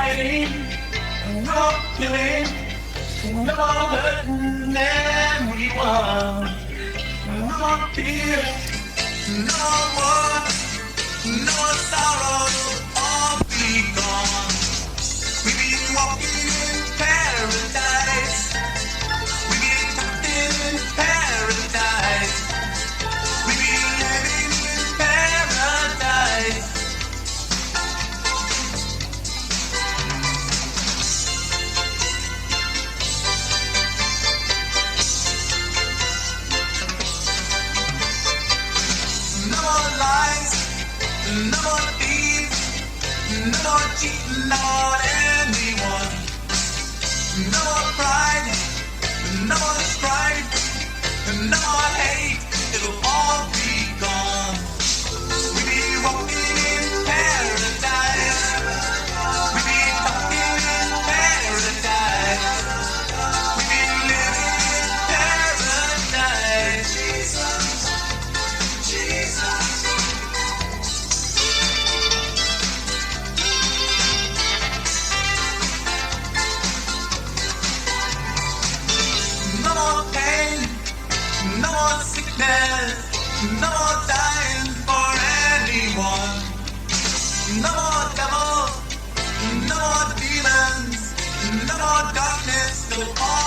fighting, no killing, no hurting anyone. No more fear, no more, no sorrow, all be gone. We be walking in paradise. We be talking in paradise. We be living in paradise. No more lies, no more thieves, no more cheating on anyone. No more pride, no more strife, no more hate, it'll all be gone. We be walking in paradise. We be talking in paradise. We be living in paradise. Jesus, Jesus. No more pain, no more sickness, no more dying for anyone. No more devils, no more demons, no more darkness, it'll all